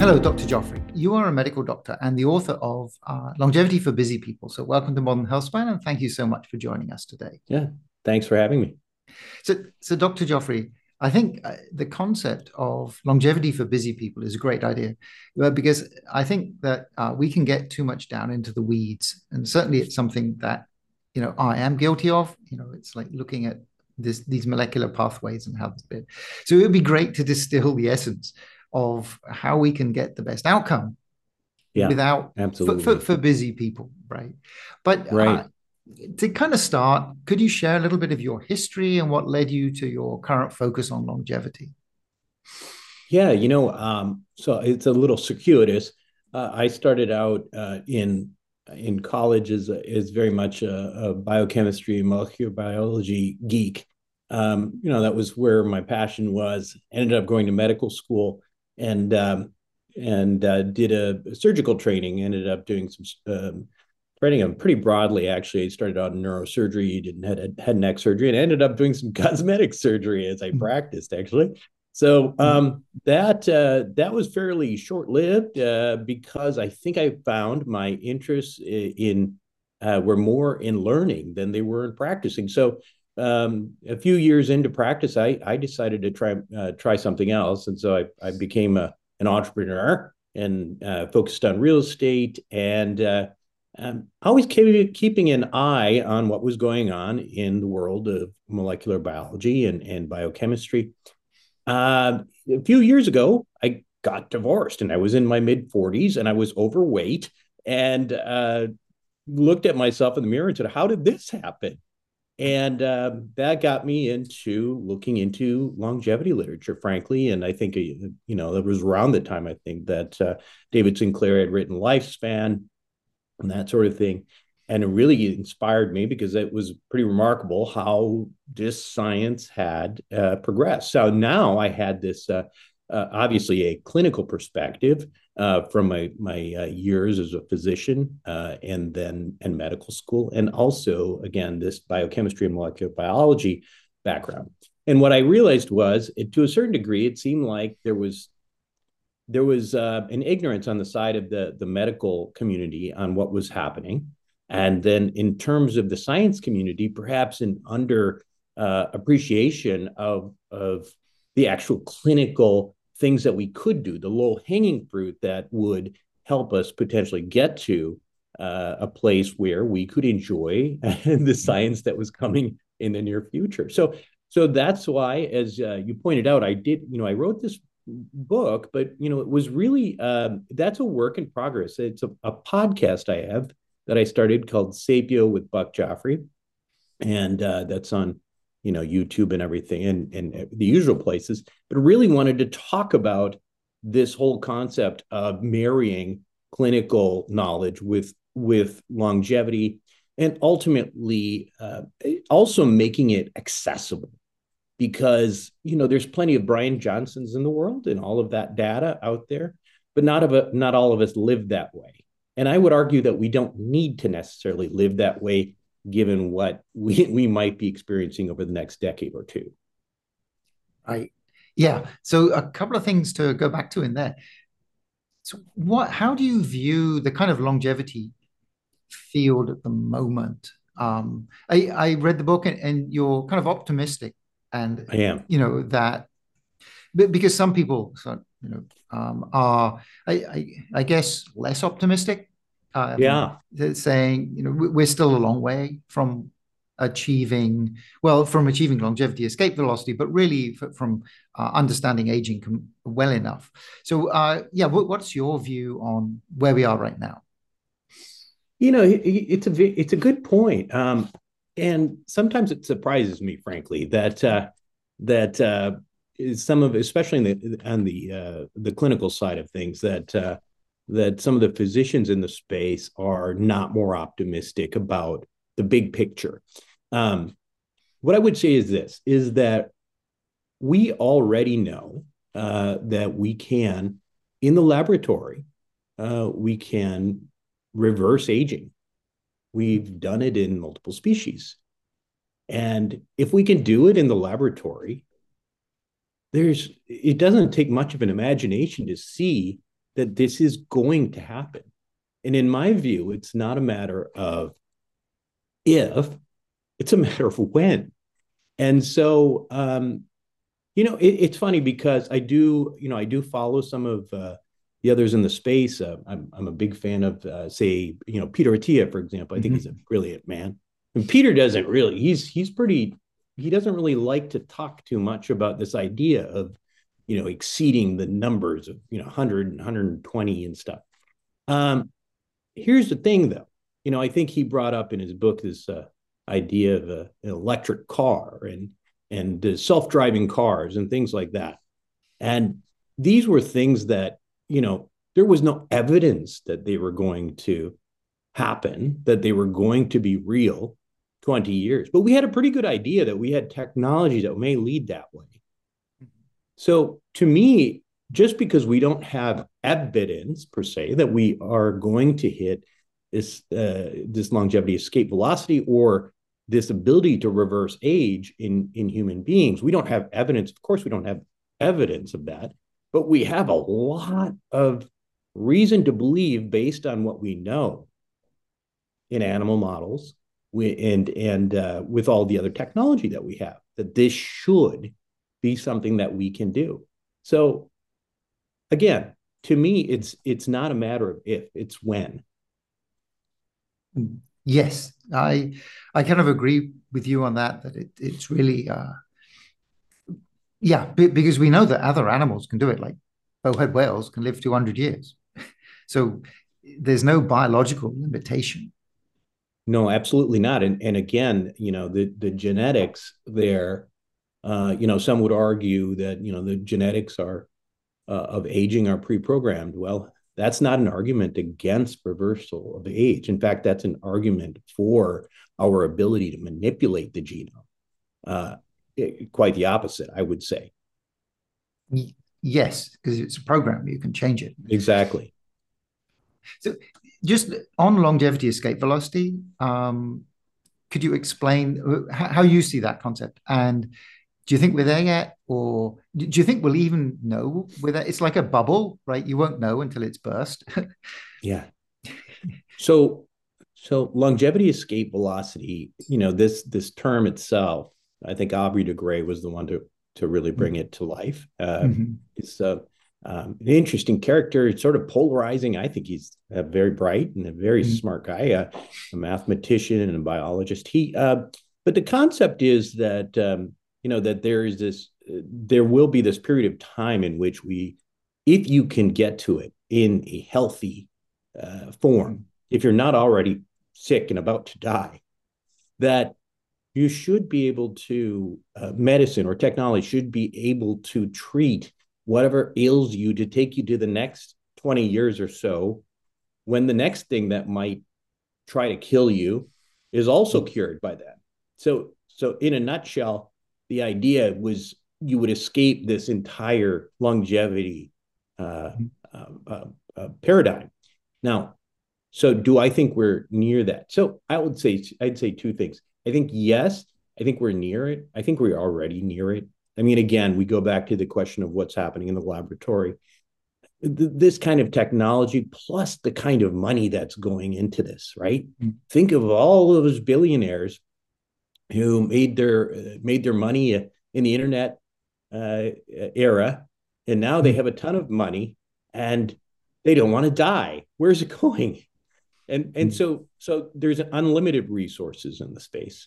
Hello, Dr. Joffrey. You are a medical doctor and the author of Longevity for Busy People. So, welcome to Modern Healthspan, and thank you so much for joining us today. Yeah, thanks for having me. So Dr. Joffrey, I think the concept of longevity for busy people is a great idea, because I think that we can get too much down into the weeds, and certainly it's something that I am guilty of. It's like looking at these molecular pathways and how this bit. So it would be great to distill the essence of how we can get the best outcome Yeah, without absolutely. for busy people, right? But Right. to kind of start, could you share a little bit of your history and what led you to your current focus on longevity? Yeah, so it's a little circuitous. I started out in college as very much a biochemistry and molecular biology geek. That was where my passion was. Ended up going to medical school and did a surgical training. Ended up doing some training pretty broadly. Actually, I started out in neurosurgery, did head and neck surgery, and ended up doing some cosmetic surgery as I practiced. Actually, so Yeah. that was fairly short lived because I think I found my interests in were more in learning than they were in practicing. So a few years into practice, I decided to try something else, and so I became an entrepreneur and focused on real estate and always keeping an eye on what was going on in the world of molecular biology and biochemistry. A few years ago, I got divorced and I was in my mid 40s and I was overweight and looked at myself in the mirror and said, how did this happen? And that got me into looking into longevity literature, frankly. And I think, it was around the time I think that David Sinclair had written Lifespan and that sort of thing. And it really inspired me because it was pretty remarkable how this science had progressed. So now I had this, obviously, a clinical perspective from my years as a physician and medical school, and also again this biochemistry and molecular biology background. And what I realized was, to a certain degree, it seemed like there was an ignorance on the side of the medical community on what was happening. And then in terms of the science community, perhaps an under appreciation of the actual clinical things that we could do, the low hanging fruit that would help us potentially get to a place where we could enjoy the science that was coming in the near future. So that's why, as you pointed out, I wrote this book, but it was really that's a work in progress. It's a podcast I have that I started called Sapio with Buck Joffrey, and that's on YouTube and everything and the usual places. But really wanted to talk about this whole concept of marrying clinical knowledge with longevity, and ultimately also making it accessible, because there's plenty of Brian Johnsons in the world and all of that data out there, but not all of us live that way. And I would argue that we don't need to necessarily live that way, given what we might be experiencing over the next decade or two. Right. Yeah. So a couple of things to go back to in there. So how do you view the kind of longevity field at the moment? I read the book, and you're kind of optimistic, and I am. that because some people are I guess less optimistic, Yeah. they're saying we're still a long way from achieving longevity escape velocity, but really from understanding aging well enough. So yeah, what's your view on where we are right now? It's a good point. And sometimes it surprises me, frankly, that some of, especially on the clinical side of things, that some of the physicians in the space are not more optimistic about the big picture. Um, what I would say is this: is that we already know that we can, in the laboratory, we can reverse aging. We've done it in multiple species. And if we can do it in the laboratory, it doesn't take much of an imagination to see that this is going to happen. And in my view, it's not a matter of if, it's a matter of when. And so, it's funny because I do follow some of the others in the space. I'm a big fan of, say, Peter Attia, for example. I think he's a brilliant man. And Peter doesn't really, he doesn't really like to talk too much about this idea of, exceeding the numbers of, 100 and 120 and stuff. Here's the thing, though. I think he brought up in his book this idea of an electric car and self-driving cars and things like that. And these were things that, there was no evidence that they were going to happen, that they were going to be real 20 years. But we had a pretty good idea that we had technology that may lead that way. So to me, just because we don't have evidence per se that we are going to hit this longevity escape velocity or this ability to reverse age in human beings, we don't have evidence. Of course, we don't have evidence of that, but we have a lot of reason to believe, based on what we know in animal models and with all the other technology that we have, that this should be something that we can do. So again, to me, it's not a matter of if, it's when. Yes, I kind of agree with you on that. It's really because we know that other animals can do it. Like bowhead whales can live 200 years, so there's no biological limitation. No, absolutely not. And again, the genetics there. Some would argue that the genetics are of aging are pre-programmed. Well, that's not an argument against reversal of age. In fact, that's an argument for our ability to manipulate the genome. Quite the opposite, I would say. Yes, because it's a program, you can change it. Exactly. So just on longevity escape velocity, could you explain how you see that concept? And do you think we're there yet? Or do you think we'll even know whether it's like a bubble, right? You won't know until it's burst. Yeah. So longevity escape velocity, this term itself, I think Aubrey de Grey was the one to really bring it to life. It's an interesting character. It's sort of polarizing. I think he's very bright and a very smart guy, a mathematician and a biologist. But the concept is that that there will be this period of time in which if you can get to it in a healthy form, if you're not already sick and about to die, that you should be able to, medicine or technology should be able to treat whatever ails you to take you to the next 20 years or so, when the next thing that might try to kill you is also cured by that. So in a nutshell, the idea was you would escape this entire longevity paradigm. Now, so do I think we're near that? So I'd say two things. I think, yes, I think we're near it. I think we're already near it. I mean, again, we go back to the question of what's happening in the laboratory. This kind of technology plus the kind of money that's going into this, right? Think of all of those billionaires who made their money in the internet era, and now they have a ton of money and they don't want to die. Where's it going? And so there's unlimited resources in the space.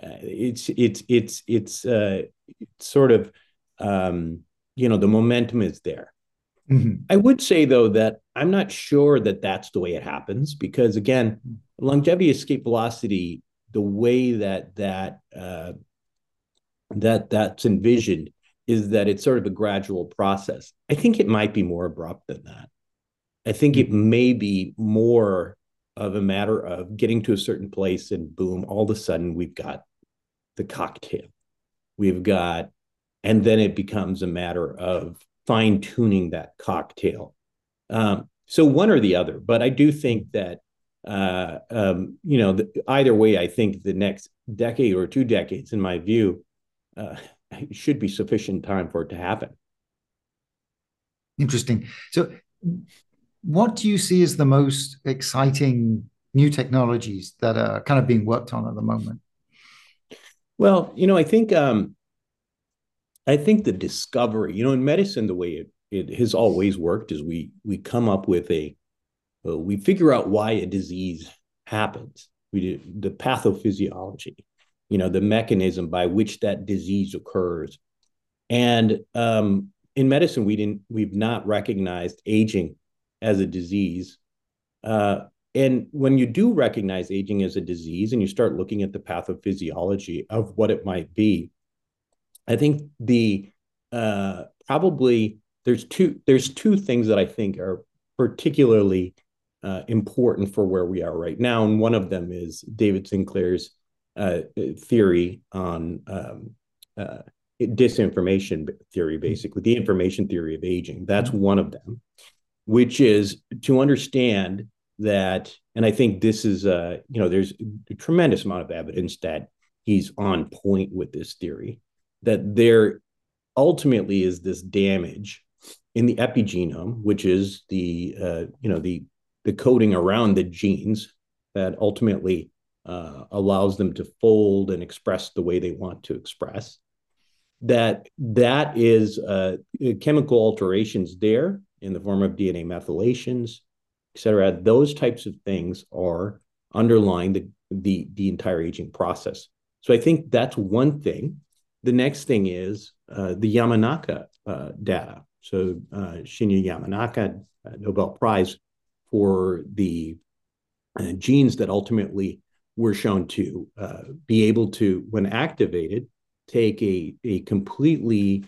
It's sort of the momentum is there. I would say, though, that I'm not sure that that's the way it happens, because again, longevity escape velocity, the way that's envisioned is that it's sort of a gradual process. I think it might be more abrupt than that. I think it may be more of a matter of getting to a certain place and boom, all of a sudden we've got the cocktail. And then it becomes a matter of fine tuning that cocktail. So one or the other, but I do think that, either way, I think the next decade or 2 decades, in my view, should be sufficient time for it to happen. Interesting. So What do you see as the most exciting new technologies that are kind of being worked on at the moment? Well, I think the discovery, in medicine, the way it has always worked is we come up with we figure out why a disease happens. We do the pathophysiology, the mechanism by which that disease occurs. And in medicine, we've not recognized aging as a disease. And when you do recognize aging as a disease and you start looking at the pathophysiology of what it might be, I think the probably there's two things that I think are particularly important for where we are right now, and one of them is David Sinclair's theory on disinformation theory, basically the information theory of aging. That's one of them, which is to understand that, and I think this is there's a tremendous amount of evidence that he's on point with this theory, that there ultimately is this damage in the epigenome, which is the coding around the genes that ultimately allows them to fold and express the way they want to express. That is chemical alterations there in the form of DNA methylations, et cetera. Those types of things are underlying the entire aging process. So I think that's one thing. The next thing is the Yamanaka data. So Shinya Yamanaka, Nobel Prize for the genes that ultimately were shown to be able to, when activated, take a completely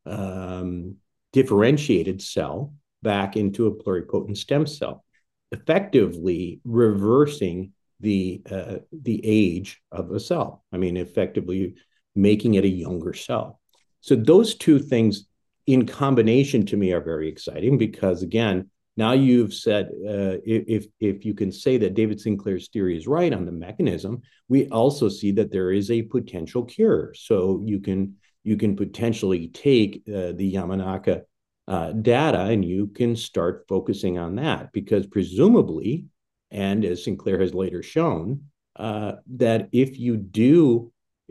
differentiated cell back into a pluripotent stem cell, effectively reversing the age of a cell. I mean, effectively making it a younger cell. So those two things in combination to me are very exciting because, again, now you've said if you can say that David Sinclair's theory is right on the mechanism, we also see that there is a potential cure. So you can potentially take the Yamanaka data and you can start focusing on that, because presumably, and as Sinclair has later shown, that if you do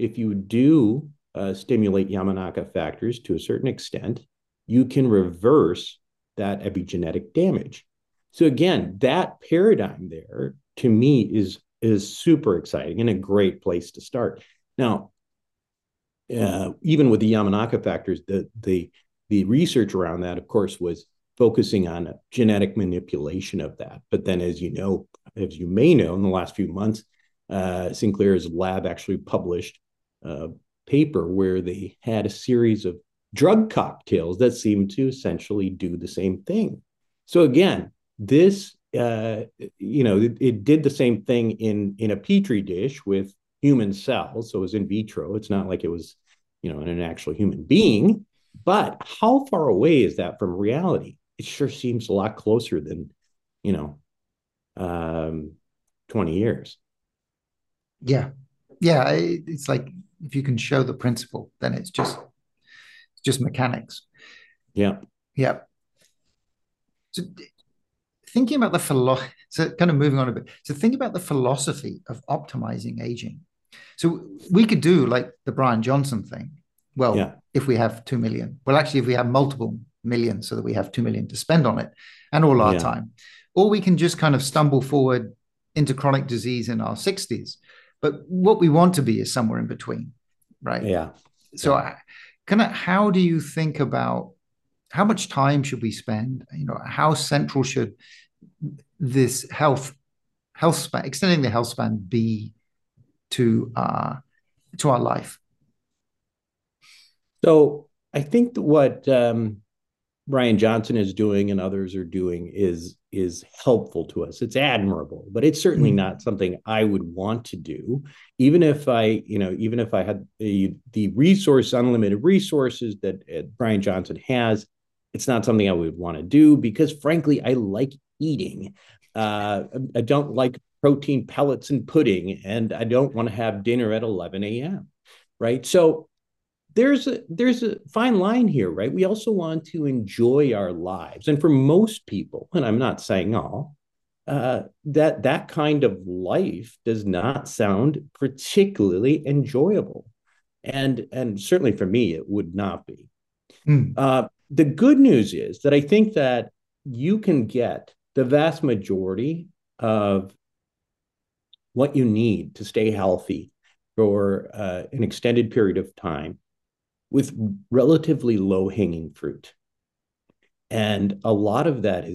stimulate Yamanaka factors to a certain extent, you can reverse that epigenetic damage. So again, that paradigm there to me is super exciting and a great place to start. Now, even with the Yamanaka factors, the research around that, of course, was focusing on genetic manipulation of that. But then, as you may know, in the last few months, Sinclair's lab actually published a paper where they had a series of drug cocktails that seem to essentially do the same thing. So again, this it did the same thing in a petri dish with human cells, so it was in vitro. It's not like it was in an actual human being. But how far away is that from reality? It sure seems a lot closer than 20 years. Yeah, yeah. It's like if you can show the principle, then it's just mechanics. Yeah. Yeah. So thinking about so kind of moving on a bit. So think about the philosophy of optimizing aging. So we could do like the Brian Johnson thing. Well, Yeah. if we have 2 million, well, actually, if we have multiple millions so that we have 2 million to spend on it and all our Yeah. time, or we can just kind of stumble forward into chronic disease in our 60s. But what we want to be is somewhere in between, right? Yeah. So kind of how do you think about how much time should we spend? How central should this health span, extending the health span, be to our life? So I think that what Brian Johnson is doing and others are doing is helpful to us. It's admirable, but it's certainly not something I would want to do. Even if I had the unlimited resources that Brian Johnson has, it's not something I would want to do because, frankly, I like eating. I don't like protein pellets and pudding, and I don't want to have dinner at 11 a.m. Right. So there's a fine line here, right? We also want to enjoy our lives, and for most people, and I'm not saying all, that kind of life does not sound particularly enjoyable, and certainly for me, it would not be. Mm. The good news is that I think that you can get the vast majority of what you need to stay healthy for an extended period of time with relatively low hanging fruit. And a lot of that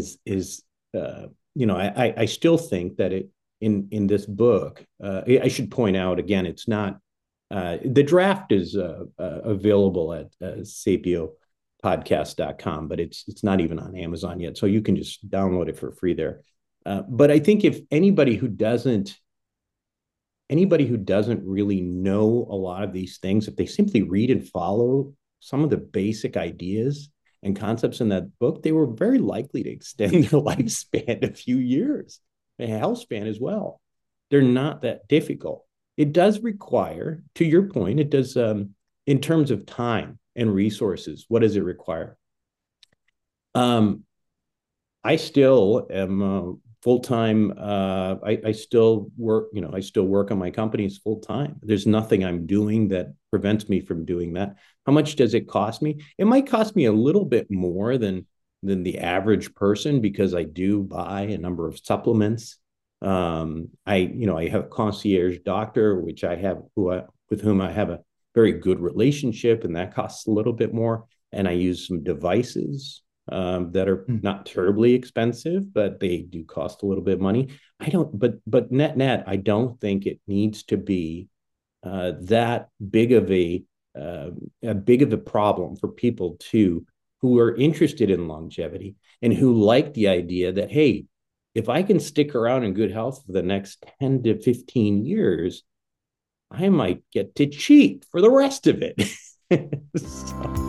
I still think that in this book, I should point out again, it's not the draft is available at sapiopodcast.com, but it's not even on Amazon yet, so you can just download it for free there. But I think if anybody who doesn't really know a lot of these things, if they simply read and follow some of the basic ideas and concepts in that book, they were very likely to extend their lifespan a few years, a health span as well. They're not that difficult. It does require, to your point, it does, in terms of time and resources, what does it require? I still am full time. I still work. I still work on my companies full time. There's nothing I'm doing that prevents me from doing that. How much does it cost me? It might cost me a little bit more than the average person because I do buy a number of supplements. I have a concierge doctor, which I have with whom I have a very good relationship, and that costs a little bit more. And I use some devices that are not terribly expensive, but they do cost a little bit of money. But net, I don't think it needs to be that big of a problem for people who are interested in longevity and who like the idea that, hey, if I can stick around in good health for the next 10 to 15 years, I might get to cheat for the rest of it. So.